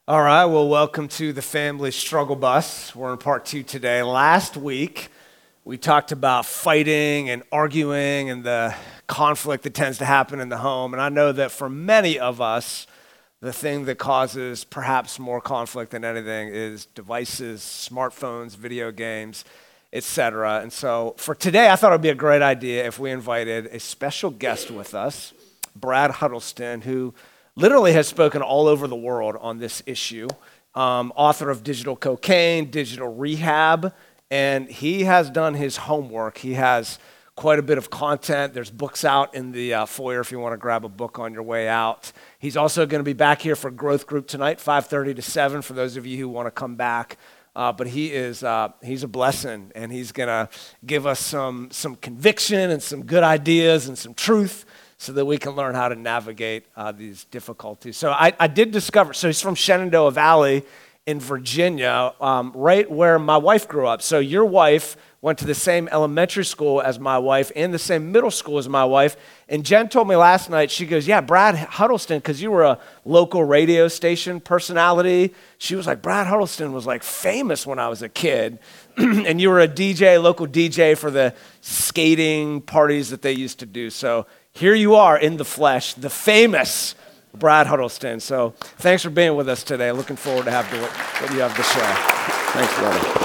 All right, well, welcome to the Family Struggle Bus. We're in part 2 today. Last week, we talked about fighting and arguing and the conflict that tends to happen in the home. And I know that for many of us, the thing that causes perhaps more conflict than anything is devices, smartphones, video games, etc. And so for today, I thought it would be a great idea if we invited a special guest with us, Brad Huddleston, who literally has spoken all over the world on this issue, author of Digital Cocaine, Digital Rehab, and he has done his homework. He has quite a bit of content. There's books out in the foyer if you want to grab a book on your way out. He's also going to be back here for Growth Group tonight, 5:30 to 7, for those of you who want to come back. But he's a blessing, and he's going to give us some conviction and some good ideas and some truth, so that we can learn how to navigate these difficulties. So I did discover, so he's from Shenandoah Valley in Virginia, right where my wife grew up. So your wife went to the same elementary school as my wife and the same middle school as my wife. And Jen told me last night, she goes, yeah, Brad Huddleston, because you were a local radio station personality. She was like, Brad Huddleston was like famous when I was a kid. And you were a DJ, local DJ for the skating parties that they used to do. So here you are in the flesh, the famous Brad Huddleston. So thanks for being with us today. Looking forward to what you have to share. Thanks,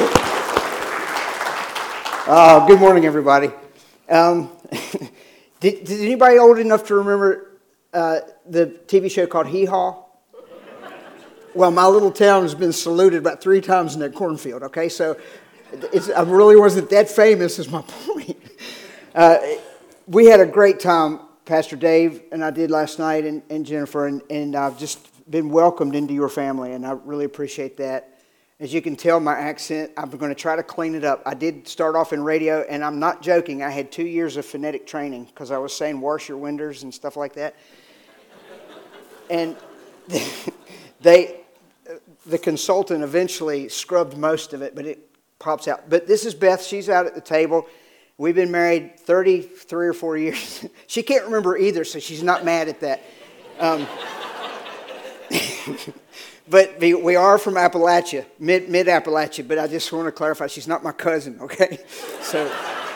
brother. Good morning, everybody. Did anybody old enough to remember the TV show called Hee Haw? Well, my little town has been saluted about 3 times in that cornfield, okay? So I really wasn't that famous is my point. We had a great time, Pastor Dave and I did last night, and Jennifer, and I've just been welcomed into your family, and I really appreciate that. As you can tell, my accent, I'm going to try to clean it up. I did start off in radio, and I'm not joking. I had 2 years of phonetic training because I was saying wash your windows and stuff like that. And the consultant eventually scrubbed most of it, but it pops out. But this is Beth. She's out at the table. We've been married 33 or 4 years. She can't remember either, so she's not mad at that. But we are from Appalachia, mid-Appalachia, but I just want to clarify, she's not my cousin, okay? So,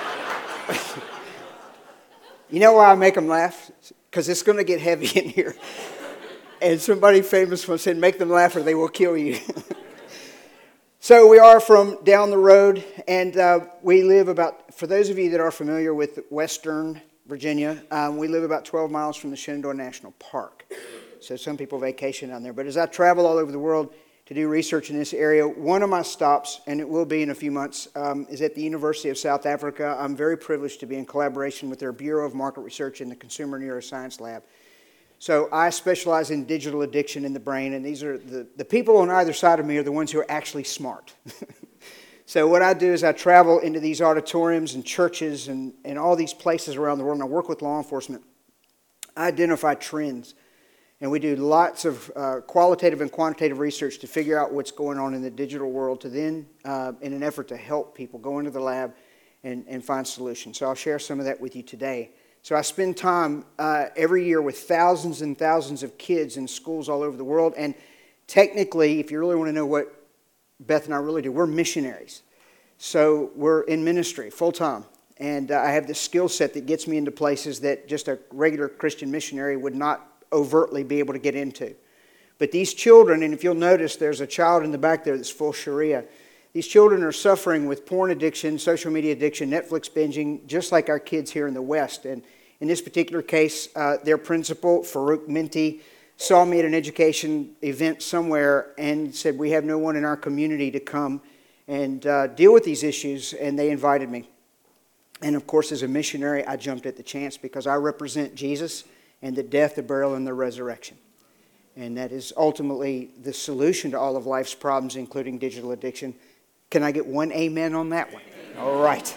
you know why I make them laugh? Because it's going to get heavy in here. And somebody famous once said, make them laugh or they will kill you. So we are from down the road, and we live about, for those of you that are familiar with Western Virginia, we live about 12 miles from the Shenandoah National Park. So some people vacation down there. But as I travel all over the world to do research in this area, one of my stops, and it will be in a few months, is at the University of South Africa. I'm very privileged to be in collaboration with their Bureau of Market Research and the Consumer Neuroscience Lab. So I specialize in digital addiction in the brain, and these are the people on either side of me are the ones who are actually smart. So what I do is I travel into these auditoriums and churches and all these places around the world, and I work with law enforcement. I identify trends, and we do lots of qualitative and quantitative research to figure out what's going on in the digital world to then, in an effort to help people go into the lab and find solutions. So I'll share some of that with you today. So I spend time every year with thousands and thousands of kids in schools all over the world. And technically, if you really want to know what Beth and I really do, we're missionaries. So we're in ministry full-time. And I have this skill set that gets me into places that just a regular Christian missionary would not overtly be able to get into. But these children, and if you'll notice, there's a child in the back there that's full Sharia. These children are suffering with porn addiction, social media addiction, Netflix binging, just like our kids here in the West. And in this particular case, their principal, Farouk Minty, saw me at an education event somewhere and said, we have no one in our community to come and deal with these issues, and they invited me. And of course, as a missionary, I jumped at the chance because I represent Jesus and the death, the burial, and the resurrection. And that is ultimately the solution to all of life's problems, including digital addiction. Can I get one amen on that one? All right.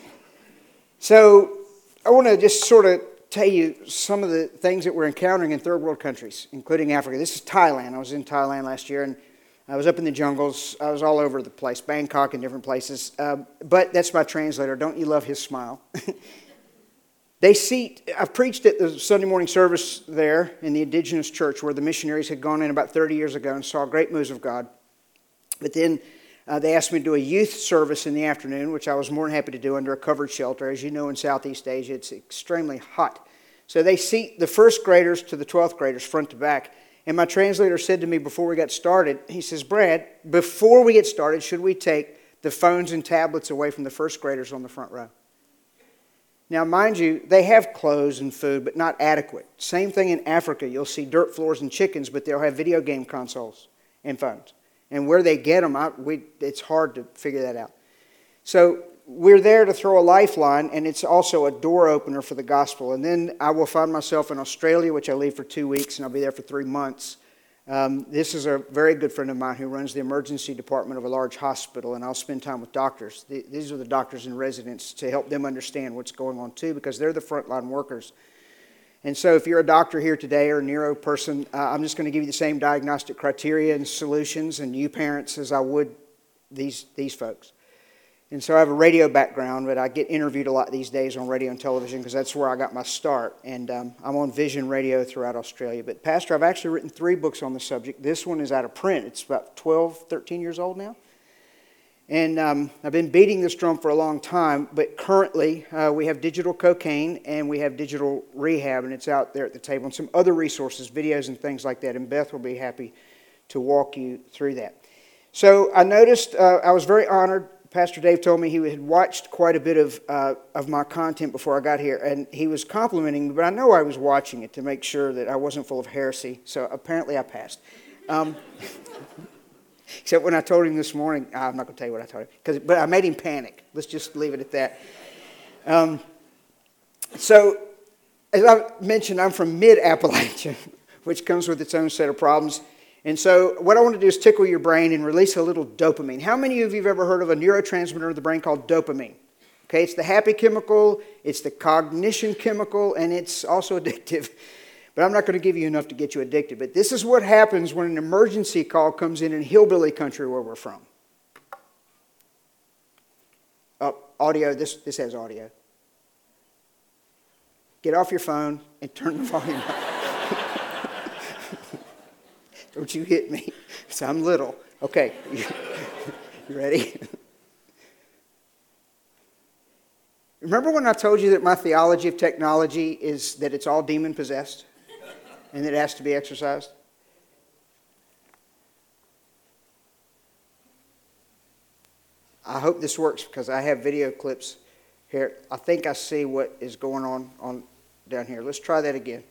So I want to just sort of tell you some of the things that we're encountering in third world countries, including Africa. This is Thailand. I was in Thailand last year, and I was up in the jungles. I was all over the place, Bangkok and different places. But that's my translator. Don't you love his smile? I've preached at the Sunday morning service there in the indigenous church where the missionaries had gone in about 30 years ago and saw great moves of God. But then they asked me to do a youth service in the afternoon, which I was more than happy to do under a covered shelter. As you know, in Southeast Asia, it's extremely hot. So they seat the first graders to the 12th graders front to back. And my translator said to me before we got started, he says, Brad, before we get started, should we take the phones and tablets away from the first graders on the front row? Now, mind you, they have clothes and food, but not adequate. Same thing in Africa. You'll see dirt floors and chickens, but they'll have video game consoles and phones. And where they get them, it's hard to figure that out. So we're there to throw a lifeline, and it's also a door opener for the gospel. And then I will find myself in Australia, which I leave for 2 weeks, and I'll be there for 3 months. This is a very good friend of mine who runs the emergency department of a large hospital, and I'll spend time with doctors. These are the doctors in residence to help them understand what's going on too, because they're the frontline workers. And so if you're a doctor here today or a neuro person, I'm just going to give you the same diagnostic criteria and solutions and you parents as I would these folks. And so I have a radio background, but I get interviewed a lot these days on radio and television because that's where I got my start. And I'm on Vision Radio throughout Australia. But Pastor, I've actually written 3 books on the subject. This one is out of print. It's about 12, 13 years old now. And I've been beating this drum for a long time, but currently we have digital cocaine and we have digital rehab, and it's out there at the table, and some other resources, videos and things like that. And Beth will be happy to walk you through that. So I noticed, I was very honored. Pastor Dave told me he had watched quite a bit of my content before I got here, and he was complimenting me, but I know I was watching it to make sure that I wasn't full of heresy, so apparently I passed. Except when I told him this morning, I'm not going to tell you what I told him, but I made him panic. Let's just leave it at that. So, as I mentioned, I'm from mid-Appalachia, which comes with its own set of problems. And so what I want to do is tickle your brain and release a little dopamine. How many of you have ever heard of a neurotransmitter of the brain called dopamine? Okay, it's the happy chemical, it's the cognition chemical, and it's also addictive. But I'm not going to give you enough to get you addicted. But this is what happens when an emergency call comes in hillbilly country where we're from. Audio, this has audio. Get off your phone and turn the volume up. Don't you hit me, because I'm little. Okay, you ready? Remember when I told you that my theology of technology is that it's all demon-possessed and that it has to be exorcised? I hope this works because I have video clips here. I think I see what is going on down here. Let's try that again.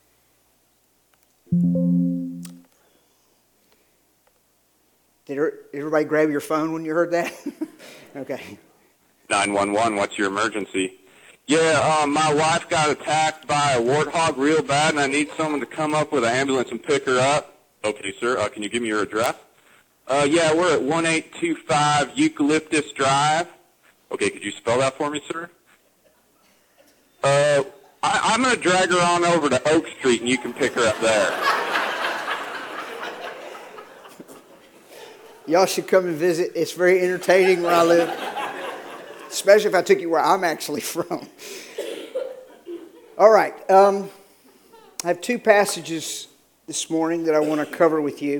Did everybody grab your phone when you heard that? Okay. 911, what's your emergency? Yeah, my wife got attacked by a warthog real bad, and I need someone to come up with an ambulance and pick her up. Okay, sir. Can you give me your address? Yeah, we're at 1825 Eucalyptus Drive. Okay, could you spell that for me, sir? I'm going to drag her on over to Oak Street, and you can pick her up there. Y'all should come and visit. It's very entertaining where I live, especially if I took you where I'm actually from. All right. I have 2 passages this morning that I want to cover with you.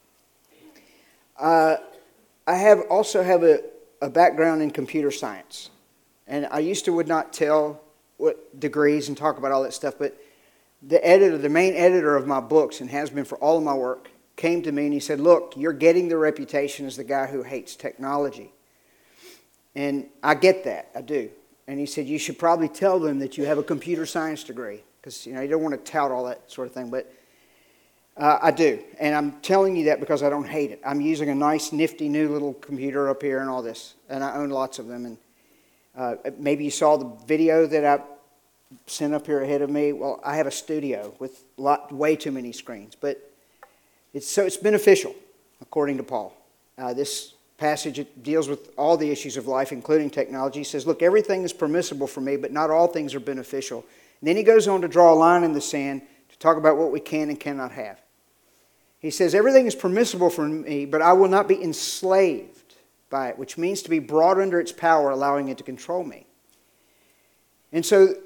I also have a background in computer science. And I used to would not tell what degrees and talk about all that stuff, but the main editor of my books, and has been for all of my work, came to me and he said, look, you're getting the reputation as the guy who hates technology. And I get that, I do. And he said, you should probably tell them that you have a computer science degree, because you don't want to tout all that sort of thing, but I do. And I'm telling you that because I don't hate it. I'm using a nice, nifty, new little computer up here and all this, and I own lots of them. And maybe you saw the video that I sent up here ahead of me. Well, I have a studio with way too many screens, but it's beneficial, according to Paul. This passage deals with all the issues of life, including technology. He says, look, everything is permissible for me, but not all things are beneficial. And then he goes on to draw a line in the sand to talk about what we can and cannot have. He says, everything is permissible for me, but I will not be enslaved by it, which means to be brought under its power, allowing it to control me. And so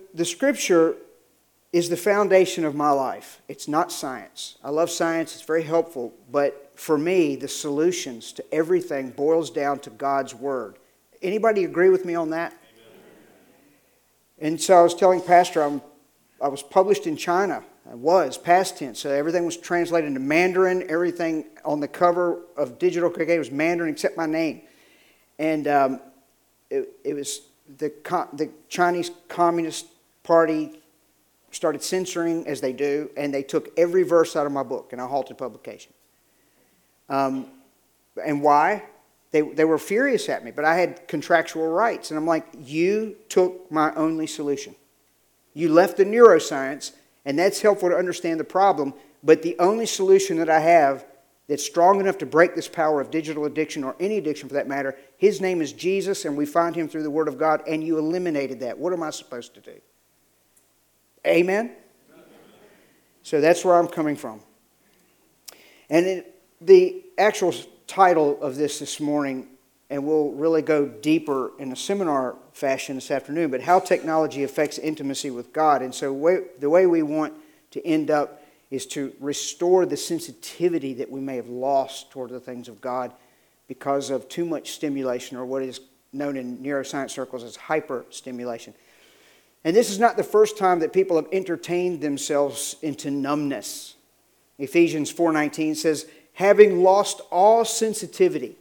the Scripture is the foundation of my life. It's not science. I love science. It's very helpful. But for me, the solutions to everything boils down to God's Word. Anybody agree with me on that? Amen. And so I was telling Pastor, I was published in China. I was, past tense. So everything was translated into Mandarin. Everything on the cover of Digital KK was Mandarin except my name. And it was the Chinese Communist Party started censoring, as they do, and they took every verse out of my book, and I halted publication. And why? They were furious at me, but I had contractual rights. And I'm like, you took my only solution. You left the neuroscience, and that's helpful to understand the problem, but the only solution that I have that's strong enough to break this power of digital addiction, or any addiction for that matter, his name is Jesus, and we find him through the Word of God, and you eliminated that. What am I supposed to do? Amen? So that's where I'm coming from. And the actual title of this morning, and we'll really go deeper in a seminar fashion this afternoon, but how technology affects intimacy with God. And so the way we want to end up is to restore the sensitivity that we may have lost toward the things of God because of too much stimulation, or what is known in neuroscience circles as hyperstimulation. And this is not the first time that people have entertained themselves into numbness. Ephesians 4:19 says, having lost all sensitivity.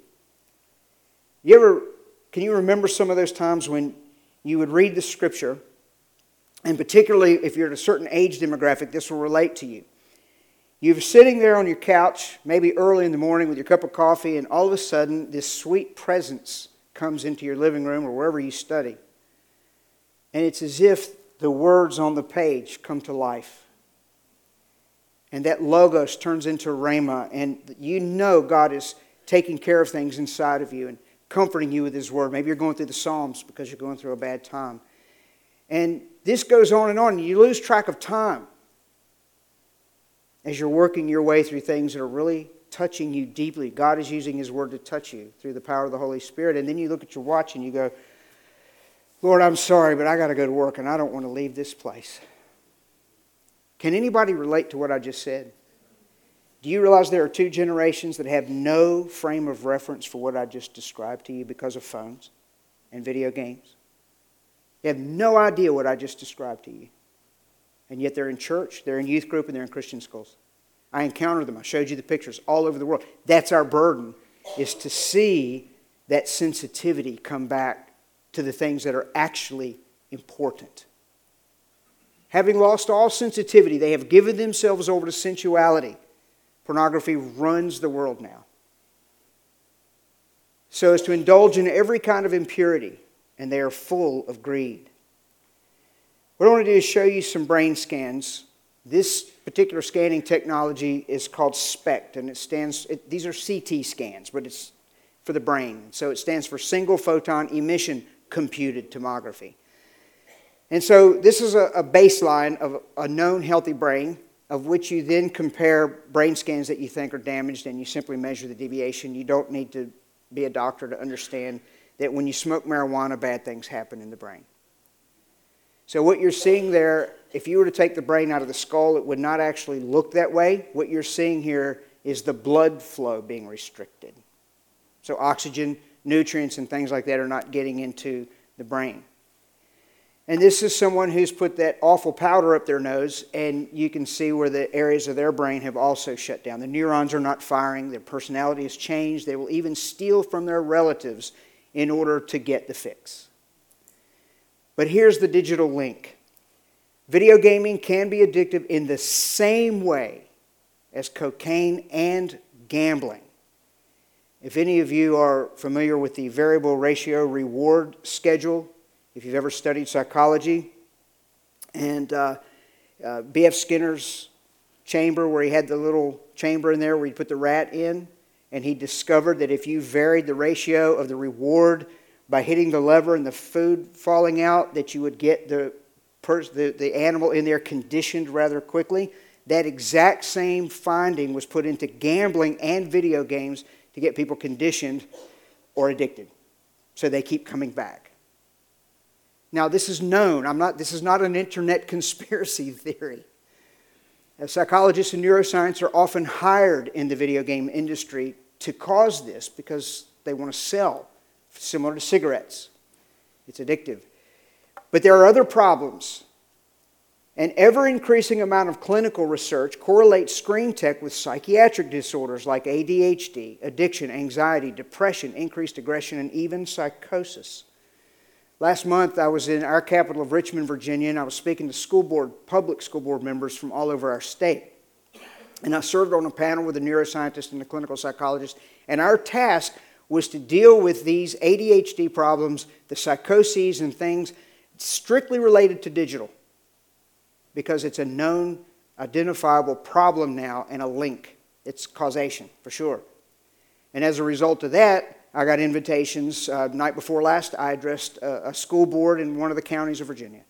Can you remember some of those times when you would read the Scripture, and particularly if you're at a certain age demographic, this will relate to you. You're sitting there on your couch, maybe early in the morning with your cup of coffee, and all of a sudden this sweet presence comes into your living room or wherever you study. And it's as if the words on the page come to life. And that logos turns into rhema. And you know God is taking care of things inside of you and comforting you with His Word. Maybe you're going through the Psalms because you're going through a bad time. And this goes on. And you lose track of time as you're working your way through things that are really touching you deeply. God is using His Word to touch you through the power of the Holy Spirit. And then you look at your watch and you go, Lord, I'm sorry, but I got to go to work and I don't want to leave this place. Can anybody relate to what I just said? Do you realize there are two generations that have no frame of reference for what I just described to you because of phones and video games? They have no idea what I just described to you. And yet they're in church, they're in youth group, and they're in Christian schools. I encounter them. I showed you the pictures all over the world. That's our burden, is to see that sensitivity come back to the things that are actually important. Having lost all sensitivity, they have given themselves over to sensuality. Pornography runs the world now. So as to indulge in every kind of impurity, and they are full of greed. What I want to do is show you some brain scans. This particular scanning technology is called SPECT, and these are CT scans, but it's for the brain. So it stands for single photon emission computed tomography. And so this is a baseline of a known healthy brain, of which you then compare brain scans that you think are damaged, and you simply measure the deviation. You don't need to be a doctor to understand that when you smoke marijuana, bad things happen in the brain. So what you're seeing there, if you were to take the brain out of the skull, it would not actually look that way. What you're seeing here is the blood flow being restricted. So oxygen, nutrients, and things like that are not getting into the brain. And this is someone who's put that awful powder up their nose, and you can see where the areas of their brain have also shut down. The neurons are not firing. Their personality has changed. They will even steal from their relatives in order to get the fix. But here's the digital link. Video gaming can be addictive in the same way as cocaine and gambling. If any of you are familiar with the variable ratio reward schedule, if you've ever studied psychology, and B.F. Skinner's chamber, where he had the little chamber in there where he put the rat in, and he discovered that if you varied the ratio of the reward by hitting the lever and the food falling out, that you would get the animal in there conditioned rather quickly. That exact same finding was put into gambling and video games to get people conditioned or addicted, so they keep coming back. Now, this is known. This is not an internet conspiracy theory. Psychologists and neuroscience are often hired in the video game industry to cause this because they want to sell, similar to cigarettes. It's addictive. But there are other problems. An ever-increasing amount of clinical research correlates screen tech with psychiatric disorders like ADHD, addiction, anxiety, depression, increased aggression, and even psychosis. Last month, I was in our capital of Richmond, Virginia, and I was speaking to public school board members from all over our state. And I served on a panel with a neuroscientist and a clinical psychologist, and our task was to deal with these ADHD problems, the psychoses and things strictly related to digital, because it's a known, identifiable problem now and a link. It's causation, for sure. And as a result of that, I got invitations. Night before last, I addressed a school board in one of the counties of Virginia.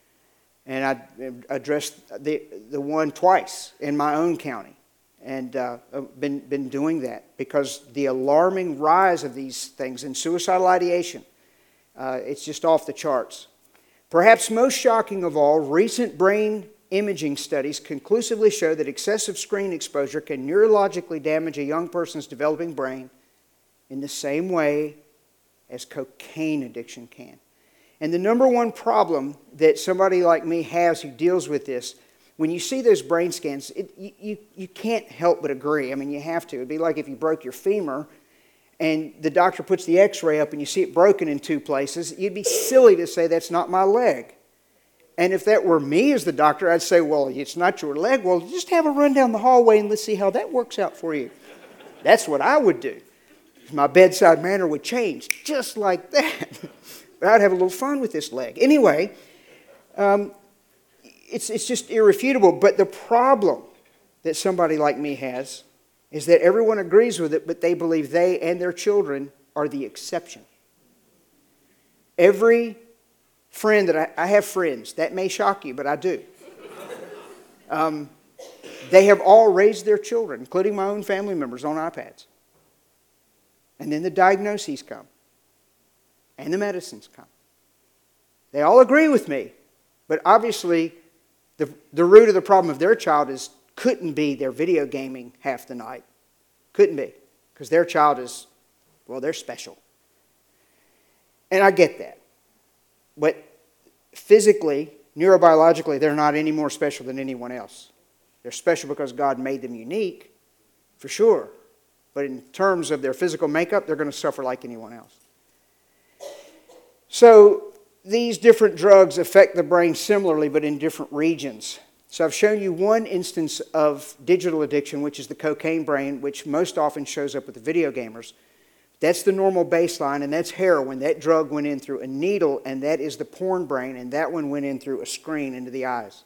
And I addressed the one twice in my own county. And been doing that because the alarming rise of these things in suicidal ideation, it's just off the charts. Perhaps most shocking of all, recent brain imaging studies conclusively show that excessive screen exposure can neurologically damage a young person's developing brain in the same way as cocaine addiction can. And the number one problem that somebody like me has who deals with this, when you see those brain scans, you can't help but agree. I mean, you have to. It'd be like if you broke your femur and the doctor puts the x-ray up and you see it broken in two places, you'd be silly to say that's not my leg. And if that were me as the doctor, I'd say, well, it's not your leg. Well, just have a run down the hallway and let's see how that works out for you. That's what I would do. My bedside manner would change just like that. But I'd have a little fun with this leg. Anyway, it's just irrefutable. But the problem that somebody like me has is that everyone agrees with it, but they believe they and their children are the exception. Every friend that I have friends, that may shock you, but I do. They have all raised their children, including my own family members, on iPads. And then the diagnoses come. And the medicines come. They all agree with me. But obviously, the root of the problem of their child couldn't be their video gaming half the night. Couldn't be. Because their child is, well, they're special. And I get that. But physically, neurobiologically, they're not any more special than anyone else. They're special because God made them unique, for sure. But in terms of their physical makeup, they're going to suffer like anyone else. So these different drugs affect the brain similarly, but in different regions. So I've shown you one instance of digital addiction, which is the cocaine brain, which most often shows up with the video gamers. That's the normal baseline, and that's heroin. That drug went in through a needle, and that is the porn brain, and that one went in through a screen into the eyes.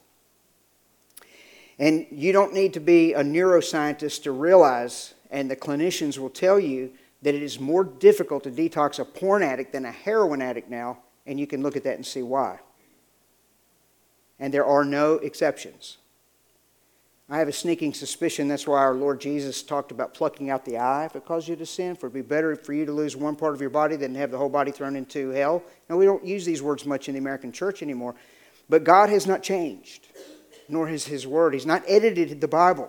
And you don't need to be a neuroscientist to realize, and the clinicians will tell you, that it is more difficult to detox a porn addict than a heroin addict now, and you can look at that and see why. And there are no exceptions. I have a sneaking suspicion that's why our Lord Jesus talked about plucking out the eye if it caused you to sin, for it would be better for you to lose one part of your body than have the whole body thrown into hell. Now, we don't use these words much in the American church anymore, but God has not changed, nor has His Word. He's not edited the Bible.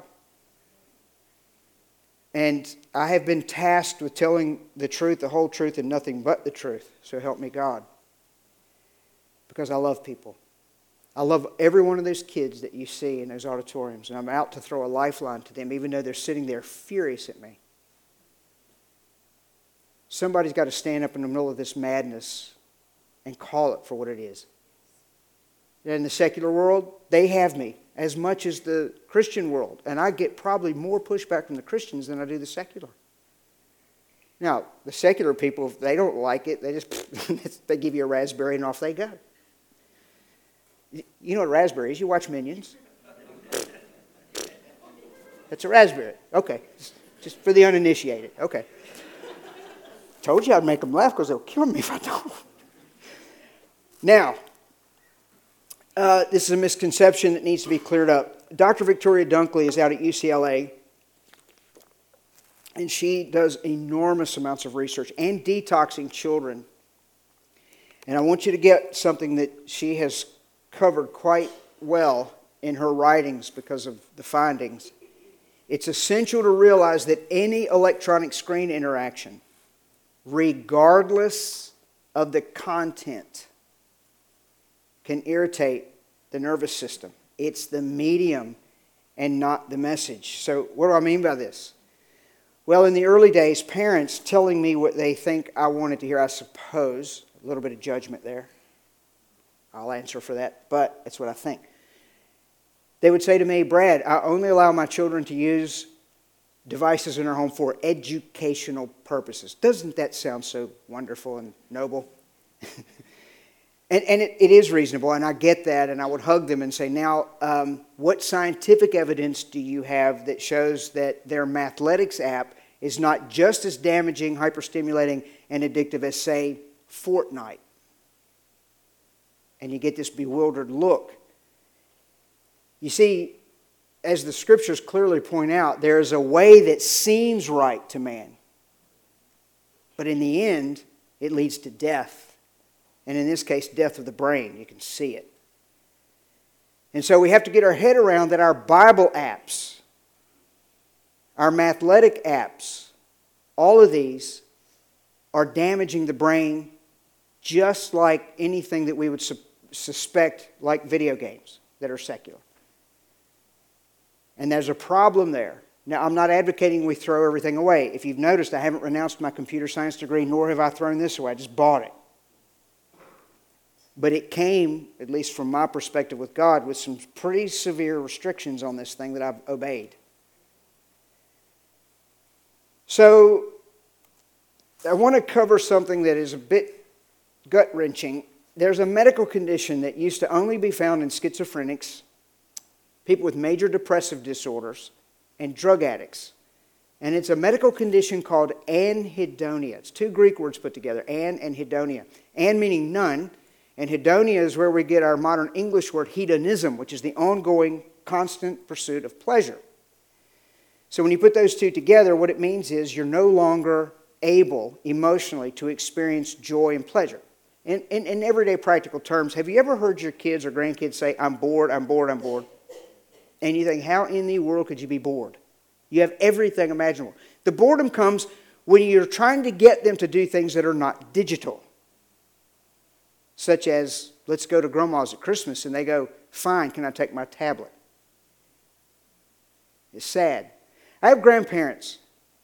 And I have been tasked with telling the truth, the whole truth, and nothing but the truth. So help me God. Because I love people. I love every one of those kids that you see in those auditoriums. And I'm out to throw a lifeline to them, even though they're sitting there furious at me. Somebody's got to stand up in the middle of this madness and call it for what it is. In the secular world, they have me as much as the Christian world. And I get probably more pushback from the Christians than I do the secular. Now, the secular people, if they don't like it, they give you a raspberry and off they go. You know what a raspberry is? You watch Minions. That's a raspberry. Okay. Just for the uninitiated. Okay. Told you I'd make them laugh because they'll kill me if I don't. Now, this is a misconception that needs to be cleared up. Dr. Victoria Dunkley is out at UCLA, and she does enormous amounts of research and detoxing children. And I want you to get something that she has covered quite well in her writings because of the findings. It's essential to realize that any electronic screen interaction, regardless of the content, can irritate the nervous system. It's the medium and not the message. So what do I mean by this? Well, in the early days, parents telling me what they think I wanted to hear, I suppose, a little bit of judgment there. I'll answer for that, but that's what I think. They would say to me, Brad, I only allow my children to use devices in their home for educational purposes. Doesn't that sound so wonderful and noble? And it is reasonable, and I get that, and I would hug them and say, now, what scientific evidence do you have that shows that their Mathletics app is not just as damaging, hyperstimulating, and addictive as, say, Fortnite? And you get this bewildered look. You see, as the scriptures clearly point out, there is a way that seems right to man. But in the end, it leads to death. And in this case, death of the brain. You can see it. And so we have to get our head around that our Bible apps, our Mathletic apps, all of these are damaging the brain just like anything that we would suspect, like video games that are secular. And there's a problem there. Now, I'm not advocating we throw everything away. If you've noticed, I haven't renounced my computer science degree, nor have I thrown this away. I just bought it. But it came, at least from my perspective with God, with some pretty severe restrictions on this thing that I've obeyed. So, I want to cover something that is a bit gut-wrenching. There's a medical condition that used to only be found in schizophrenics, people with major depressive disorders, and drug addicts. And it's a medical condition called anhedonia. It's two Greek words put together, an and hedonia. An meaning none, and hedonia is where we get our modern English word hedonism, which is the ongoing, constant pursuit of pleasure. So when you put those two together, what it means is you're no longer able emotionally to experience joy and pleasure. In everyday practical terms, have you ever heard your kids or grandkids say, I'm bored, I'm bored, I'm bored? And you think, how in the world could you be bored? You have everything imaginable. The boredom comes when you're trying to get them to do things that are not digital. Such as, let's go to Grandma's at Christmas, and they go, fine, can I take my tablet? It's sad. I have grandparents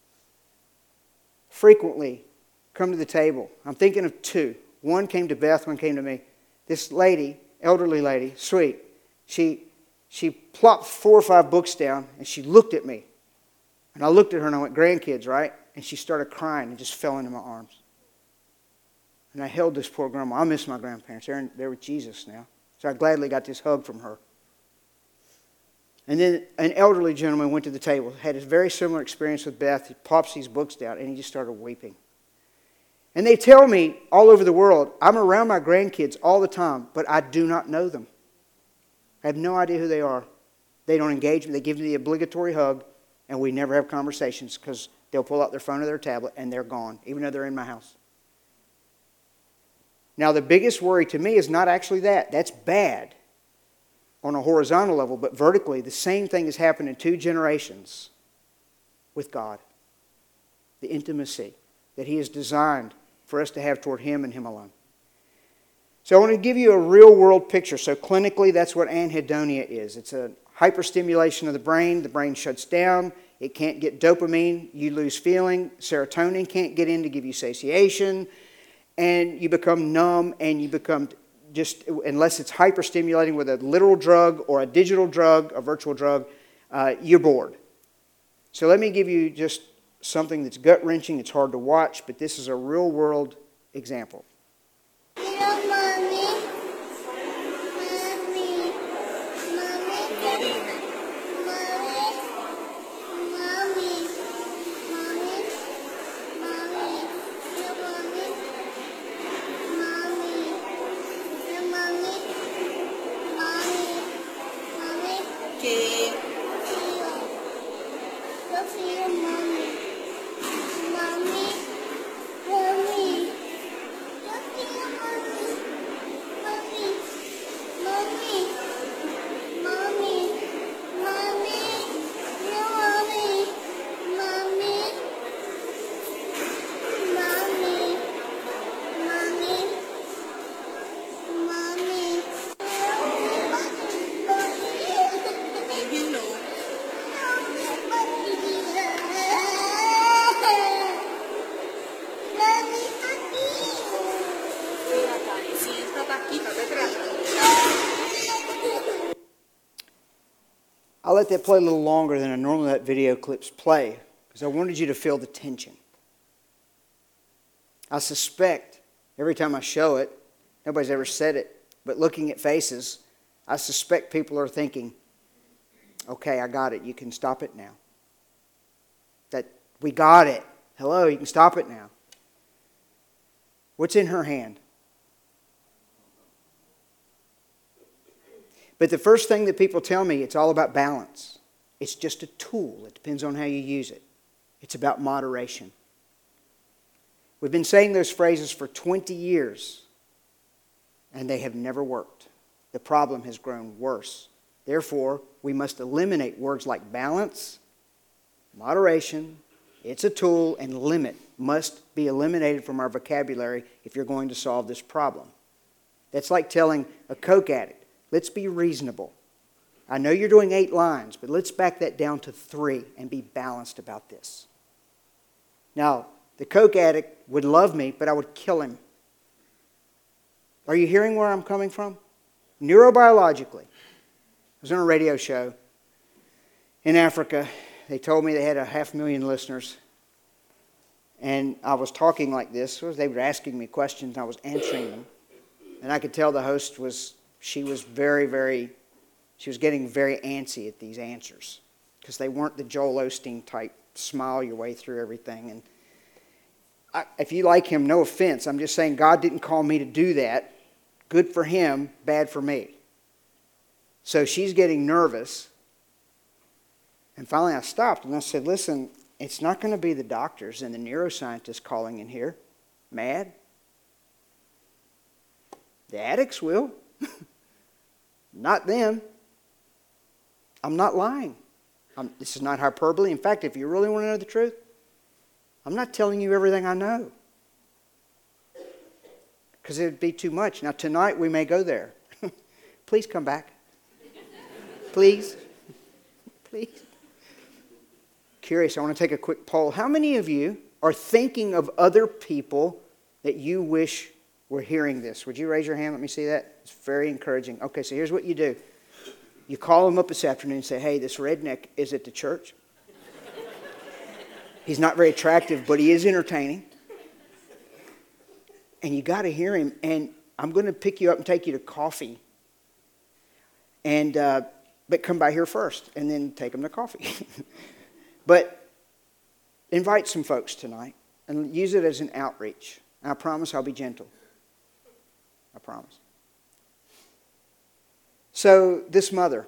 frequently come to the table. I'm thinking of two. One came to Beth, one came to me. This lady, elderly lady, sweet, she plopped 4 or 5 books down, and she looked at me. And I looked at her, and I went, grandkids, right? And she started crying and just fell into my arms. And I held this poor grandma. I miss my grandparents. They're with Jesus now. So I gladly got this hug from her. And then an elderly gentleman went to the table, had a very similar experience with Beth. He pops these books down, and he just started weeping. And they tell me all over the world, I'm around my grandkids all the time, but I do not know them. I have no idea who they are. They don't engage me. They give me the obligatory hug, and we never have conversations because they'll pull out their phone or their tablet, and they're gone, even though they're in my house. Now, the biggest worry to me is not actually that. That's bad on a horizontal level, but vertically, the same thing has happened in 2 generations with God. The intimacy that He has designed for us to have toward Him and Him alone. So I want to give you a real-world picture. So clinically, that's what anhedonia is. It's a hyperstimulation of the brain shuts down. It can't get dopamine. You lose feeling. Serotonin can't get in to give you satiation. And you become numb, and you become just, unless it's hyperstimulating with a literal drug or a digital drug, a virtual drug, you're bored. So let me give you just something that's gut-wrenching. It's hard to watch, but this is a real-world example. Hello, Mommy. Mommy. I'll let that play a little longer than I normally let video clips play because I wanted you to feel the tension. I suspect every time I show it, nobody's ever said it, but looking at faces, I suspect people are thinking, okay, I got it. You can stop it now. That we got it. Hello, you can stop it now. What's in her hand? But the first thing that people tell me, it's all about balance. It's just a tool. It depends on how you use it. It's about moderation. We've been saying those phrases for 20 years, and they have never worked. The problem has grown worse. Therefore, we must eliminate words like balance, moderation, it's a tool, and limit must be eliminated from our vocabulary if you're going to solve this problem. That's like telling a Coke addict, let's be reasonable. I know you're doing 8 lines, but let's back that down to 3 and be balanced about this. Now, the Coke addict would love me, but I would kill him. Are you hearing where I'm coming from? Neurobiologically. I was on a radio show in Africa. They told me they had 500,000 listeners. And I was talking like this. They were asking me questions, and I was answering them. And I could tell the host she was getting very antsy at these answers. Because they weren't the Joel Osteen type, smile your way through everything. And if you like him, no offense. I'm just saying God didn't call me to do that. Good for him, bad for me. So she's getting nervous. And finally I stopped and I said, listen, it's not going to be the doctors and the neuroscientists calling in here mad. The addicts will. Not them. I'm not lying. This is not hyperbole. In fact, if you really want to know the truth, I'm not telling you everything I know. Because it would be too much. Now, tonight we may go there. Please come back. Please. Please. Curious, I want to take a quick poll. How many of you are thinking of other people that you wish were hearing this? Would you raise your hand? Let me see that. It's very encouraging. Okay, so here's what you do. You call him up this afternoon and say, hey, this redneck is at the church. He's not very attractive, but he is entertaining. And you got to hear him. And I'm going to pick you up and take you to coffee. And but come by here first, and then take them to coffee. But invite some folks tonight, and use it as an outreach. And I promise I'll be gentle. I promise. So this mother,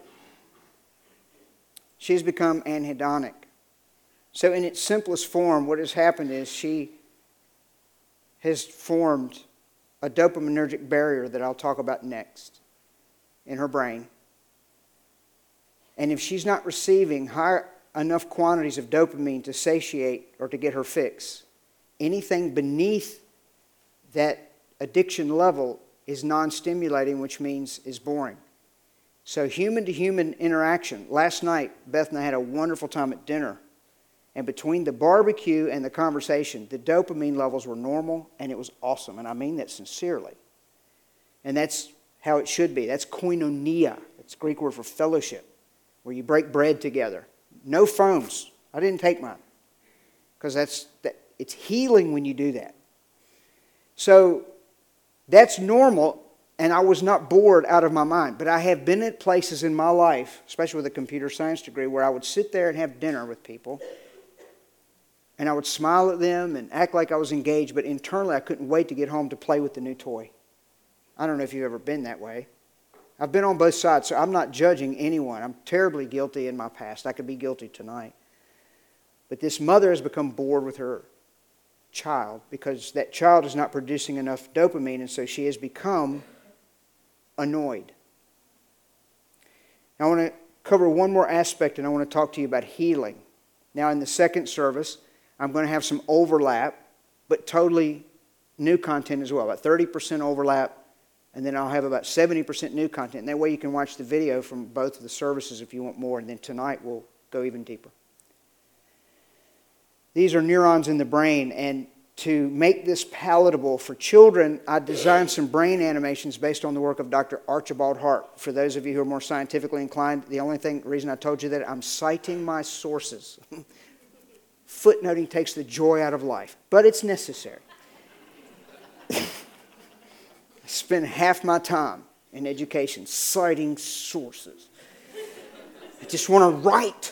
she's become anhedonic. So in its simplest form, what has happened is she has formed a dopaminergic barrier that I'll talk about next in her brain. And if she's not receiving high enough quantities of dopamine to satiate or to get her fix, anything beneath that addiction level is non-stimulating, which means is boring. So human-to-human interaction. Last night, Beth and I had a wonderful time at dinner. And between the barbecue and the conversation, the dopamine levels were normal, and it was awesome. And I mean that sincerely. And that's how it should be. That's koinonia. It's a Greek word for fellowship, where you break bread together. No phones. I didn't take mine. Because it's healing when you do that. So that's normal, and I was not bored out of my mind. But I have been at places in my life, especially with a computer science degree, where I would sit there and have dinner with people. And I would smile at them and act like I was engaged, but internally I couldn't wait to get home to play with the new toy. I don't know if you've ever been that way. I've been on both sides, so I'm not judging anyone. I'm terribly guilty in my past. I could be guilty tonight. But this mother has become bored with her child because that child is not producing enough dopamine, and so she has become annoyed. Now, I want to cover one more aspect, and I want to talk to you about healing. Now, in the second service, I'm going to have some overlap, but totally new content as well, about 30% overlap, and then I'll have about 70% new content. And that way you can watch the video from both of the services if you want more, and then tonight we'll go even deeper. These are neurons in the brain, and to make this palatable for children, I designed some brain animations based on the work of Dr. Archibald Hart. For those of you who are more scientifically inclined, the only reason I told you that, I'm citing my sources. Footnoting takes the joy out of life, but it's necessary. I spend half my time in education citing sources. I just want to write.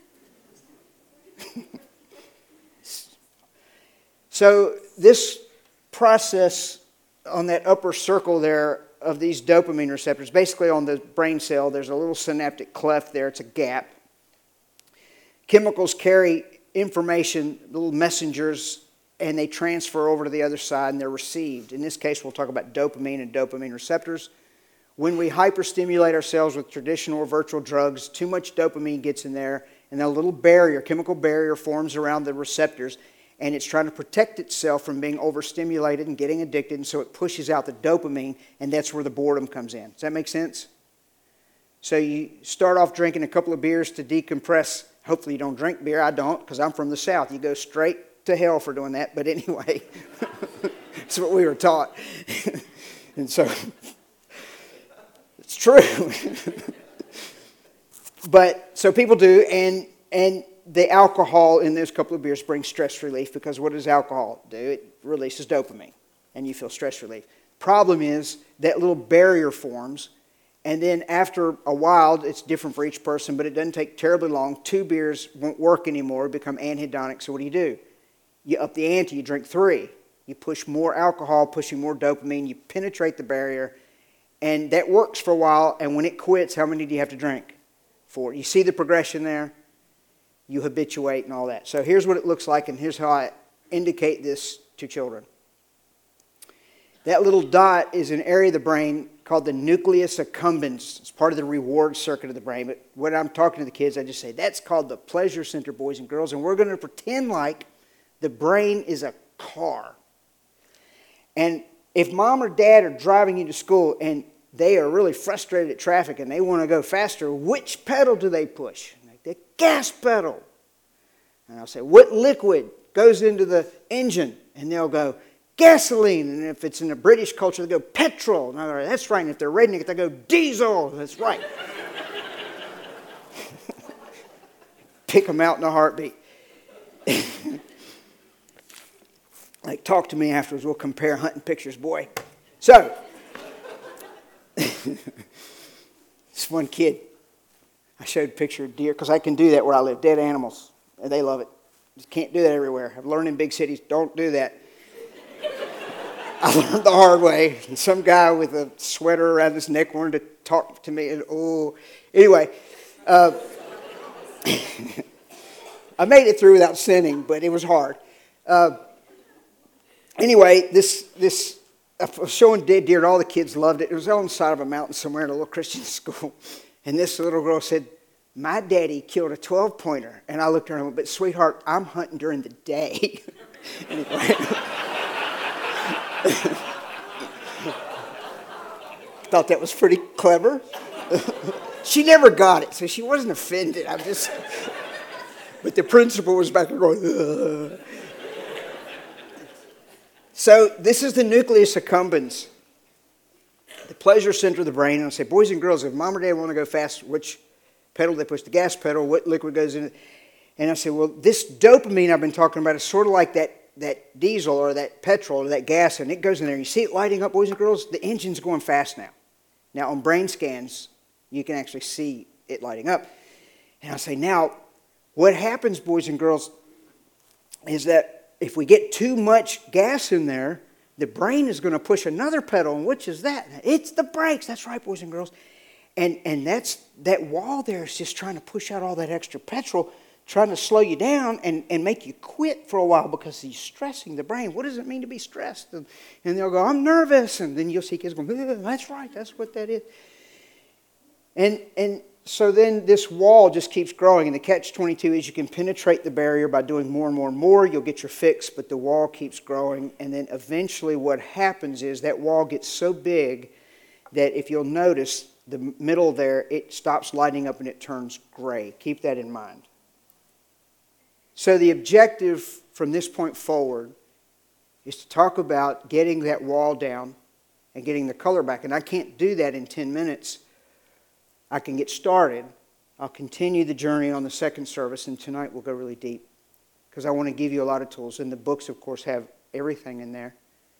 So this process on that upper circle there of these dopamine receptors, basically on the brain cell, there's a little synaptic cleft there. It's a gap. Chemicals carry information, little messengers, and they transfer over to the other side and they're received. In this case, we'll talk about dopamine and dopamine receptors. When we hyperstimulate ourselves with traditional or virtual drugs, too much dopamine gets in there, and a little barrier, chemical barrier, forms around the receptors, and it's trying to protect itself from being overstimulated and getting addicted, and so it pushes out the dopamine, and that's where the boredom comes in. Does that make sense? So you start off drinking a couple of beers to decompress. Hopefully you don't drink beer. I don't, because I'm from the South. You go straight to hell for doing that, but anyway, that's what we were taught. And so, it's true. But, so people do, and the alcohol in those couple of beers brings stress relief, because what does alcohol do? It releases dopamine, and you feel stress relief. Problem is, that little barrier forms, and then after a while, it's different for each person, but it doesn't take terribly long. 2 beers won't work anymore, become anhedonic, so what do? You up the ante, you drink 3. You push more alcohol, pushing more dopamine, you penetrate the barrier, and that works for a while, and when it quits, how many do you have to drink? 4. You see the progression there? You habituate and all that. So here's what it looks like, and here's how I indicate this to children. That little dot is an area of the brain called the nucleus accumbens. It's part of the reward circuit of the brain. But when I'm talking to the kids, I just say, that's called the pleasure center, boys and girls, and we're going to pretend like the brain is a car. And if mom or dad are driving you to school and they are really frustrated at traffic and they want to go faster, which pedal do they push? The gas pedal. And I'll say, what liquid goes into the engine? And they'll go, gasoline. And if it's in the British culture, they go, petrol. And I'll go, that's right. And if they're redneck, they go, diesel. That's right. Pick them out in a heartbeat. Like, talk to me afterwards. We'll compare hunting pictures, boy. So, this one kid, I showed a picture of deer, because I can do that where I live, dead animals, and they love it. Just can't do that everywhere. I've learned in big cities, don't do that. I learned the hard way. And some guy with a sweater around his neck wanted to talk to me, and anyway, I made it through without sinning, but it was hard. Anyway, this I was showing dead deer, and all the kids loved it. It was on the side of a mountain somewhere in a little Christian school. And this little girl said, my daddy killed a 12-pointer. And I looked at her and went, but sweetheart, I'm hunting during the day. Anyway. Thought that was pretty clever. She never got it, so she wasn't offended. But the principal was back there going, ugh. So this is the nucleus accumbens, the pleasure center of the brain. And I say, boys and girls, if mom or dad want to go fast, which pedal do they push? The gas pedal. What liquid goes in it? And I say, well, this dopamine I've been talking about is sort of like that diesel or that petrol or that gas, and it goes in there. You see it lighting up, boys and girls? The engine's going fast now. Now, on brain scans, you can actually see it lighting up. And I say, now, what happens, boys and girls, is that if we get too much gas in there, the brain is going to push another pedal, and which is that? It's the brakes. That's right, boys and girls. And that wall there is just trying to push out all that extra petrol, trying to slow you down and make you quit for a while because he's stressing the brain. What does it mean to be stressed? And they'll go, I'm nervous. And then you'll see kids going, that's right, that's what that is. And so then this wall just keeps growing, and the catch-22 is you can penetrate the barrier by doing more and more and more. You'll get your fix, but the wall keeps growing, and then eventually what happens is that wall gets so big that if you'll notice, the middle there, it stops lighting up and it turns gray. Keep that in mind. So the objective from this point forward is to talk about getting that wall down and getting the color back. And I can't do that in 10 minutes. I can get started. I'll continue the journey on the second service, and tonight we'll go really deep because I want to give you a lot of tools. And the books, of course, have everything in there.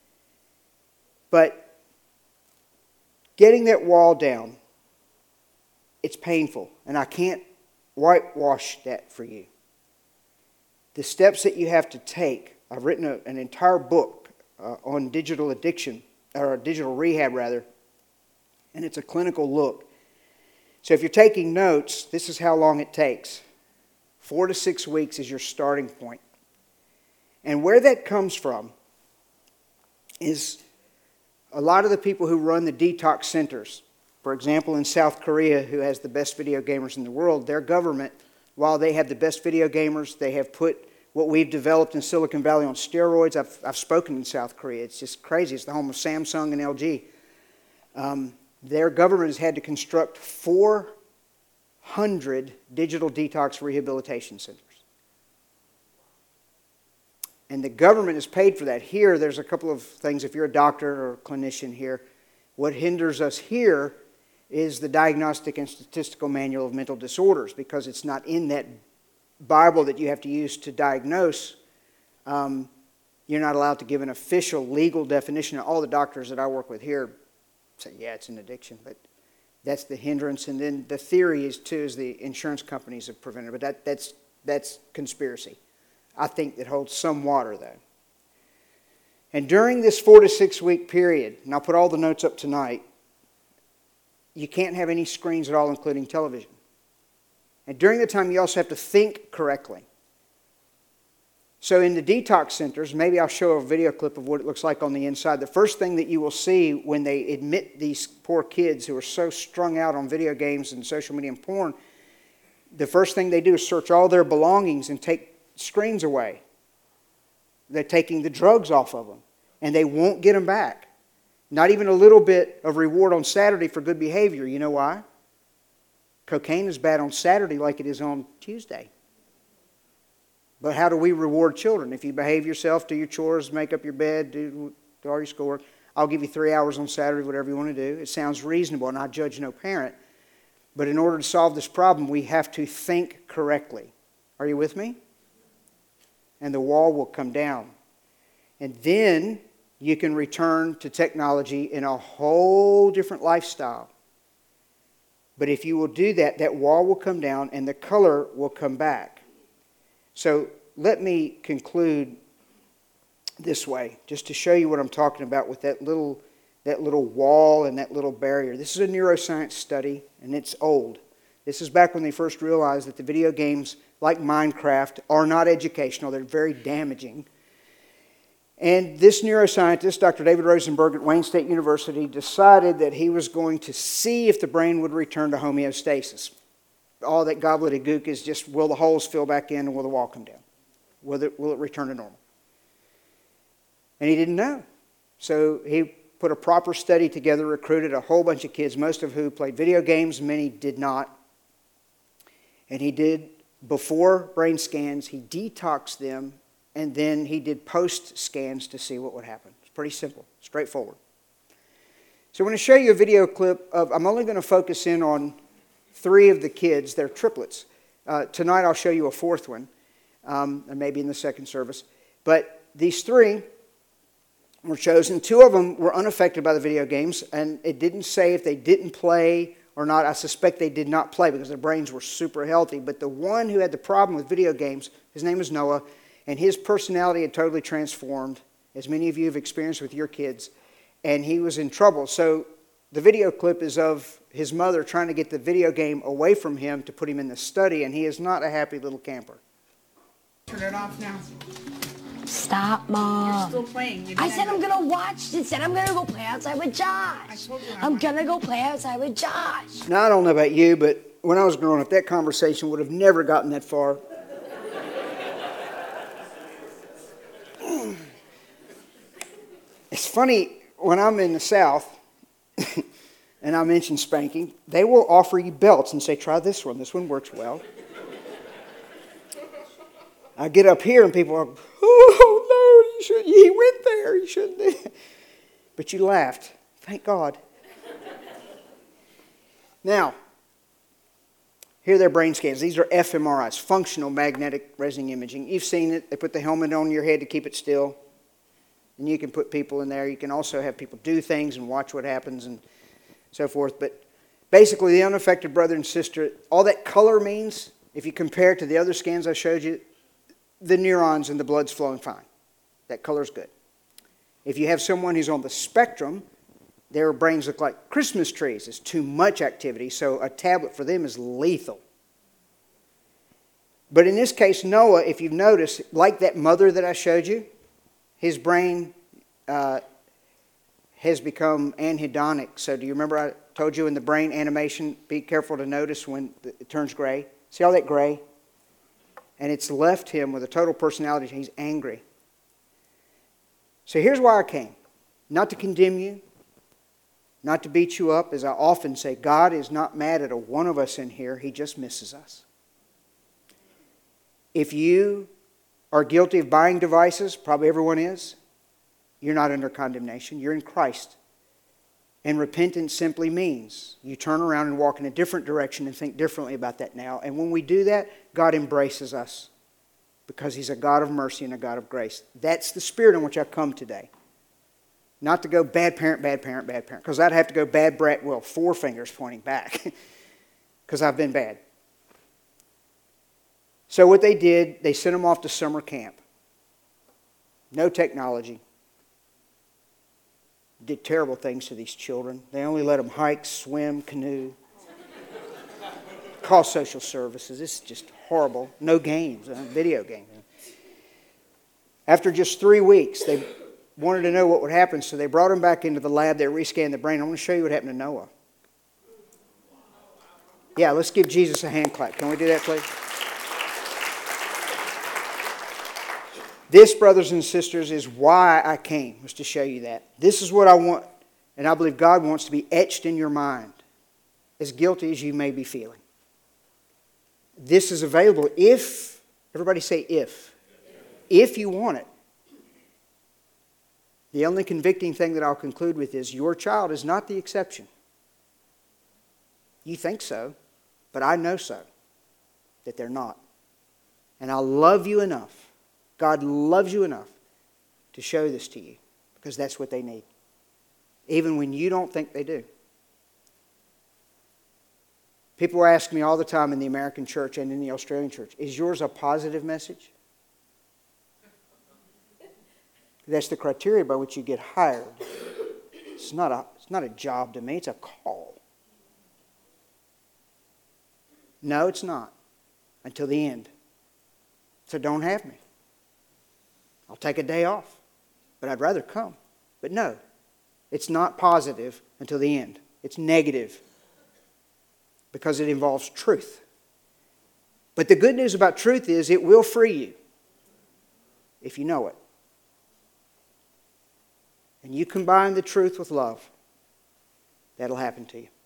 But getting that wall down, it's painful, and I can't whitewash that for you. The steps that you have to take, I've written an entire book on digital addiction, or digital rehab rather, and it's a clinical look. So if you're taking notes, this is how long it takes. 4 to 6 weeks is your starting point. And where that comes from is a lot of the people who run the detox centers, for example, in South Korea, who has the best video gamers in the world, their government, while they have the best video gamers, they have put what we've developed in Silicon Valley on steroids. I've spoken in South Korea. It's just crazy. It's the home of Samsung and LG. Their government has had to construct 400 digital detox rehabilitation centers. And the government has paid for that. Here, there's a couple of things. If you're a doctor or a clinician here, what hinders us here is the Diagnostic and Statistical Manual of Mental Disorders, because it's not in that Bible that you have to use to diagnose. You're not allowed to give an official legal definition. All the doctors that I work with here say, yeah, it's an addiction, but that's the hindrance. And then the theory is, too, is the insurance companies have prevented it, but that's conspiracy. I think that holds some water, though. And during this 4 to 6 week period, and I'll put all the notes up tonight, you can't have any screens at all, including television. And during the time, you also have to think correctly. So in the detox centers, maybe I'll show a video clip of what it looks like on the inside. The first thing that you will see when they admit these poor kids who are so strung out on video games and social media and porn, the first thing they do is search all their belongings and take screens away. They're taking the drugs off of them, and they won't get them back. Not even a little bit of reward on Saturday for good behavior. You know why? Cocaine is bad on Saturday like it is on Tuesday. But how do we reward children? If you behave yourself, do your chores, make up your bed, do all your schoolwork, I'll give you 3 hours on Saturday, whatever you want to do. It sounds reasonable, and I judge no parent. But in order to solve this problem, we have to think correctly. Are you with me? And the wall will come down. And then you can return to technology in a whole different lifestyle. But if you will do that, that wall will come down and the color will come back. So let me conclude this way, just to show you what I'm talking about with that little wall and that little barrier. This is a neuroscience study, and it's old. This is back when they first realized that the video games, like Minecraft, are not educational. They're very damaging. And this neuroscientist, Dr. David Rosenberg at Wayne State University, decided that he was going to see if the brain would return to homeostasis. All that gobbledygook is just, will the holes fill back in and will the wall come down? Will it return to normal? And he didn't know. So he put a proper study together, recruited a whole bunch of kids, most of who played video games, many did not. And he did, before brain scans, he detoxed them, and then he did post scans to see what would happen. It's pretty simple, straightforward. So I'm going to show you a video clip of, I'm only going to focus in on 3 of the kids. They're triplets. Tonight I'll show you a 4th one, and maybe in the second service. But these 3 were chosen. 2 of them were unaffected by the video games, and it didn't say if they didn't play or not. I suspect they did not play because their brains were super healthy. But the one who had the problem with video games, his name is Noah, and his personality had totally transformed, as many of you have experienced with your kids, and he was in trouble. So the video clip is of his mother trying to get the video game away from him to put him in the study, and he is not a happy little camper. Turn it off now. Stop, Mom. You're still playing. I said I'm going to watch. I said I'm going to go play outside with Josh. I'm going to go play outside with Josh. Now, I don't know about you, but when I was growing up, that conversation would have never gotten that far. It's funny, when I'm in the South, and I mention spanking, they will offer you belts and say, try this one. This one works well. I get up here and people are, oh, you should. He went there. You shouldn't. But you laughed. Thank God. Now, here are their brain scans. These are fMRIs, functional magnetic resonance imaging. You've seen it. They put the helmet on your head to keep it still. And you can put people in there. You can also have people do things and watch what happens and so forth. But basically, the unaffected brother and sister, all that color means, if you compare it to the other scans I showed you, the neurons in the blood's flowing fine. That color's good. If you have someone who's on the spectrum, their brains look like Christmas trees. It's too much activity, so a tablet for them is lethal. But in this case, Noah, if you've noticed, like that mother that I showed you, his brain has become anhedonic. So do you remember I told you in the brain animation, be careful to notice when it turns gray? See all that gray? And it's left him with a total personality. He's angry. So here's why I came. Not to condemn you. Not to beat you up. As I often say, God is not mad at a one of us in here. He just misses us. If you are guilty of buying devices, probably everyone is, you're not under condemnation. You're in Christ. And repentance simply means you turn around and walk in a different direction and think differently about that now. And when we do that, God embraces us because He's a God of mercy and a God of grace. That's the spirit in which I come today. Not to go bad parent, bad parent, bad parent. Because I'd have to go bad brat, well, 4 fingers pointing back. Because I've been bad. So what they did, they sent them off to summer camp. No technology. Did terrible things to these children. They only let them hike, swim, canoe. Call social services. This is just horrible. No games, video games. After just 3 weeks, they wanted to know what would happen, so they brought him back into the lab. They rescanned the brain. I want to show you what happened to Noah. Yeah, let's give Jesus a hand clap. Can we do that, please? This, brothers and sisters, is why I came, was to show you that. This is what I want, and I believe God wants to be etched in your mind, as guilty as you may be feeling. This is available if, everybody say if you want it. The only convicting thing that I'll conclude with is your child is not the exception. You think so, but I know so, that they're not. And I love you enough, God loves you enough to show this to you because that's what they need. Even when you don't think they do. People ask me all the time in the American church and in the Australian church, is yours a positive message? That's the criteria by which you get hired. It's not a job to me, it's a call. No, it's not. Until the end. So don't have me. I'll take a day off. But I'd rather come. But no, it's not positive until the end. It's negative. Because it involves truth. But the good news about truth is it will free you. If you know it. And you combine the truth with love, that'll happen to you.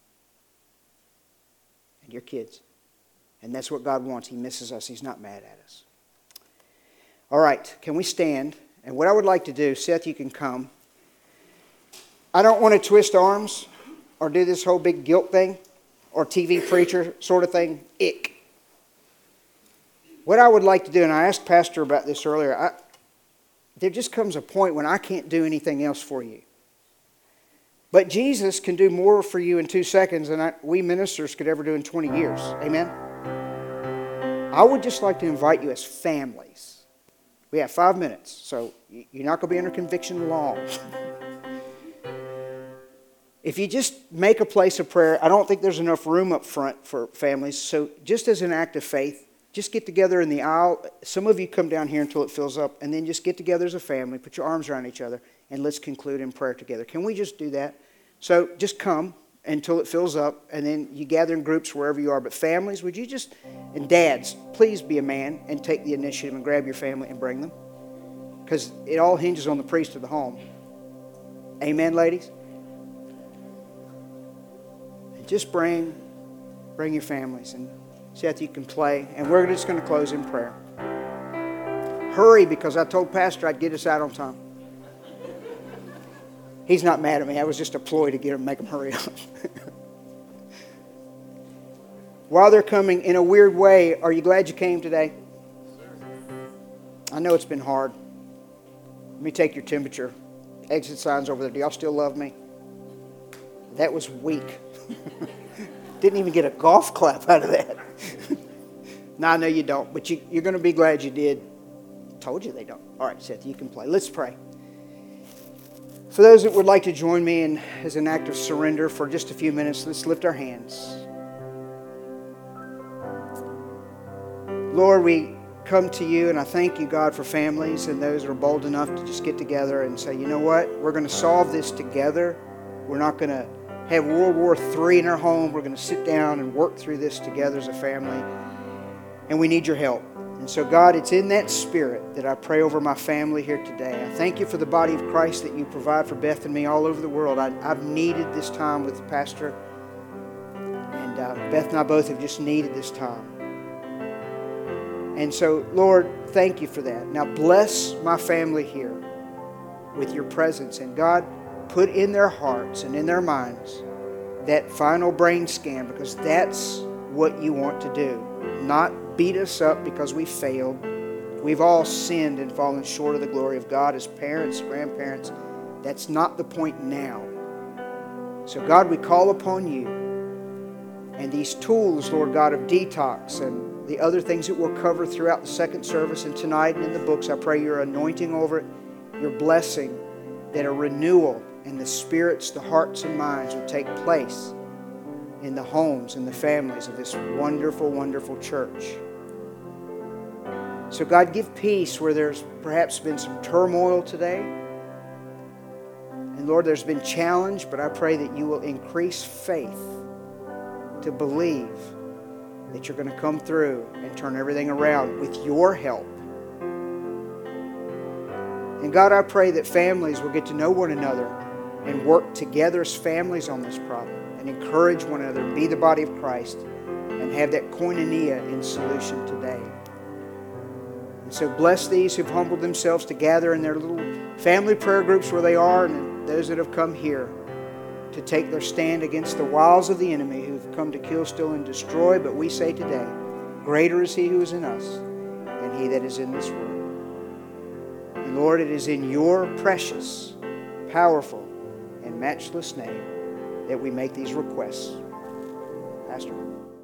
And your kids. And that's what God wants. He misses us. He's not mad at us. All right, can we stand? And what I would like to do, Seth, you can come. I don't want to twist arms or do this whole big guilt thing or TV preacher sort of thing. Ick. What I would like to do, and I asked Pastor about this earlier, there just comes a point when I can't do anything else for you. But Jesus can do more for you in 2 seconds than we ministers could ever do in 20 years. Amen? I would just like to invite you as families. We have 5 minutes, so you're not going to be under conviction long. If you just make a place of prayer, I don't think there's enough room up front for families. So just as an act of faith, just get together in the aisle. Some of you come down here until it fills up, and then just get together as a family, put your arms around each other, and let's conclude in prayer together. Can we just do that? So just come until it fills up, and then you gather in groups wherever you are. But families, would you just, and dads, please be a man and take the initiative and grab your family and bring them. Because it all hinges on the priest of the home. Amen, ladies? And just bring your families. And Seth, you can play. And we're just going to close in prayer. hurry because I told Pastor I'd get us out on time. He's not mad at me. That was just a ploy to make them hurry up. While they're coming, in a weird way, are you glad you came today? I know it's been hard. Let me take your temperature. Exit signs over there. Do y'all still love me? That was weak. Didn't even get a golf clap out of that. No, I know you don't, but you're going to be glad you did. Told you they don't. All right, Seth, you can play. Let's pray. For those that would like to join me in as an act of surrender for just a few minutes, let's lift our hands. Lord, we come to you, and I thank you, God, for families and those that are bold enough to just get together and say, you know what, we're going to solve this together. We're not going to have World War III in our home. We're going to sit down and work through this together as a family, and we need your help. And so, God, it's in that spirit that I pray over my family here today. I thank you for the body of Christ that you provide for Beth and me all over the world. I've needed this time with the pastor, and Beth and I both have just needed this time. And so, Lord, thank you for that. Now bless my family here with your presence. And God, put in their hearts and in their minds that final brain scan, because that's what you want to do. Not beat us up because we failed. We've all sinned and fallen short of the glory of God as parents, grandparents. That's not the point now. So God, we call upon you. And these tools, Lord God, of detox and the other things that we'll cover throughout the second service and tonight and in the books, I pray your anointing over it, your blessing, that a renewal in the spirits, the hearts, and minds will take place in the homes and the families of this wonderful, wonderful church. So God, give peace where there's perhaps been some turmoil today. And Lord, there's been challenge, but I pray that you will increase faith to believe that you're going to come through and turn everything around with your help. And God, I pray that families will get to know one another and work together as families on this problem and encourage one another and be the body of Christ and have that koinonia in solution today. And so bless these who've humbled themselves to gather in their little family prayer groups where they are, and those that have come here to take their stand against the wiles of the enemy who've come to kill, steal, and destroy. But we say today, greater is he who is in us than he that is in this world. And Lord, it is in your precious, powerful, and matchless name that we make these requests. Pastor.